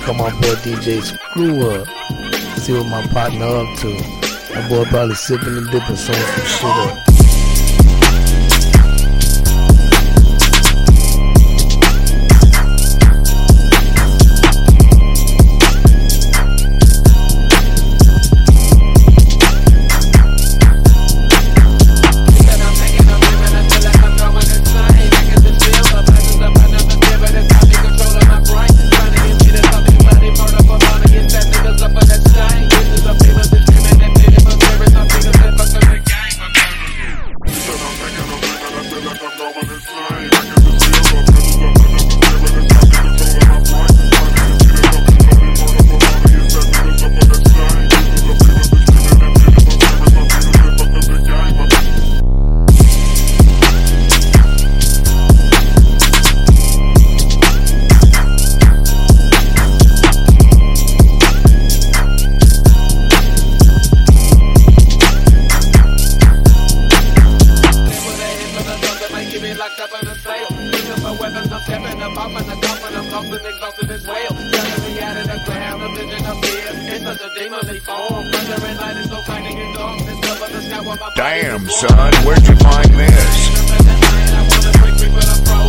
on my boy DJ Screw Up. See what my partner up to. My boy probably sipping and dipping some shit up. Locked up in the sail, looking for weapons, I'm stepping up off in the top and I'm lost and exhausted as well. Telling me out of the ground, a vision of fear. It's such a demonly form, thunder and light is so blinding in darkness. Cover the sky while my damn, son, where'd you find this? I wanna break free, but I'm frozen.